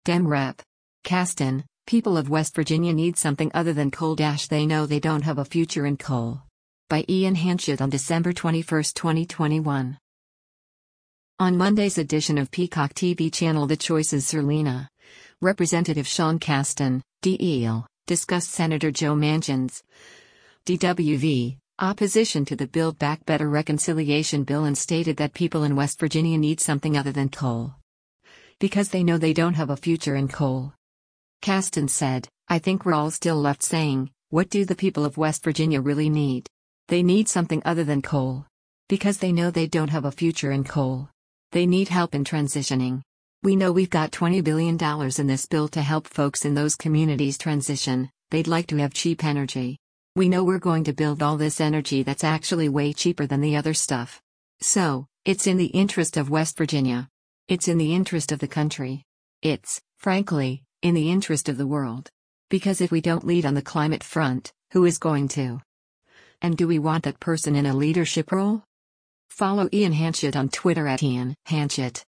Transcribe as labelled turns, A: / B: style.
A: Dem Rep. Caston, people of West Virginia need something other than coal. They know they don't have a future in coal. By Ian Hanchett on December 21, 2021. On Monday's edition of Peacock TV channel The Choice's Zerlina, Representative Sean Caston, DEL, discussed Senator Joe Manchin's DWV opposition to the Build Back Better reconciliation bill and stated that people in West Virginia need something other than coal because they know they don't have a future in coal. Caston said, "I think we're all still left saying, what do the people of West Virginia really need? They need something other than coal because they know they don't have a future in coal. They need help in transitioning. We know we've got $20 billion in this bill to help folks in those communities transition. They'd like to have cheap energy. We know we're going to build all this energy that's actually way cheaper than the other stuff. So, it's in the interest of West Virginia. It's in the interest of the country. It's, frankly, in the interest of the world. Because if we don't lead on the climate front, who is going to? And do we want that person in a leadership role?" Follow Ian Hanchett on Twitter @IanHanchett.